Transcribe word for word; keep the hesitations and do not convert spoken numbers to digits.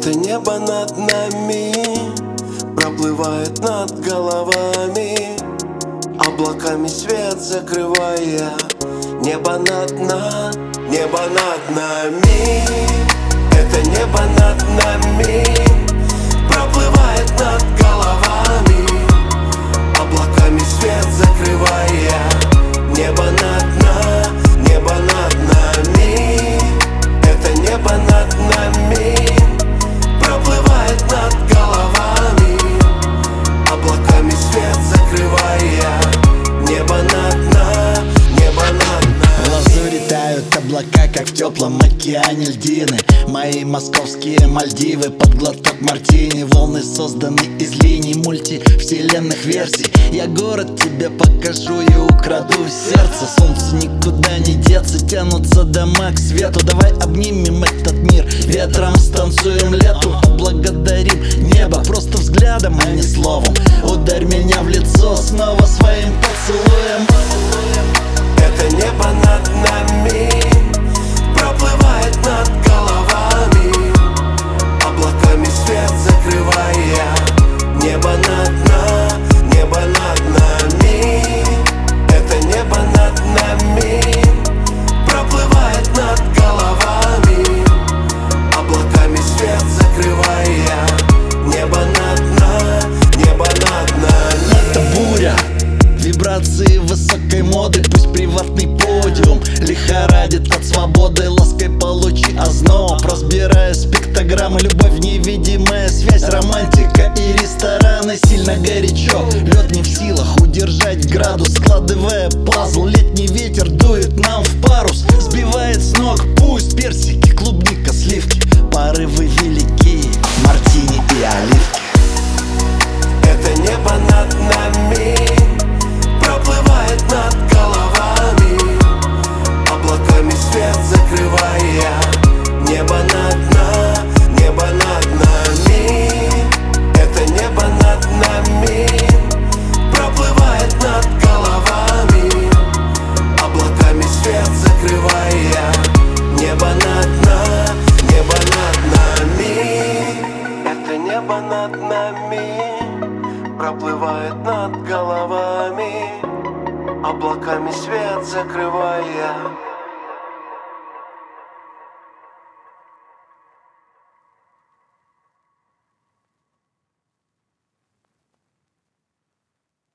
Это небо над нами проплывает над головами, облаками свет закрывая. Небо над нами, небо над нами. Это небо над нами проплывает над головами, облаками свет закрывая. Небо над нами, небо над нами. Это небо над нами проплывает над головами, облаками свет закрывая. Небо над нами, небо над нами. В лазури тают облака, как в теплом океане льдины. Мои московские Мальдивы под глоток мартини. Волны созданы из линий мультивселенных версий. Я город тебе покажу и украду сердце. Солнцу никуда не деться, тянутся дома к свету. Давай обнимем этот мир, ветром станцуем лету. Поблагодарим небо просто взглядом, а не словом. Ударь меня в лицо снова своим поцелуем. Это небо над нами проплывает над головами, облаками свет закрывая. Небо над нами, небо над нами. Это небо над нами проплывает над головами, облаками свет закрывая. Небо над нами, небо над нами. Это буря, вибрации высокой моды. Пусть приватный подиум лихорадит от свободы. Лаской получи озноб, разбирая спектограммы. Любовь, невидимая связь, романтика и рестораны. Сильно горячо, лед не в силах удержать градус. Складывая пазл, летний ветер дует нам в парус, сбивает с ног. Пусть персики, клубника, сливки, порывы велики, мартини и оливки. Это небо над нами проплывает над головами, облаками свет закрывая. Небо над нами, небо над нами. Это небо над нами проплывает над головами, облаками свет закрывая. Небо над нами, небо над нами. Это небо над нами проплывает над головами, облаками свет закрывая.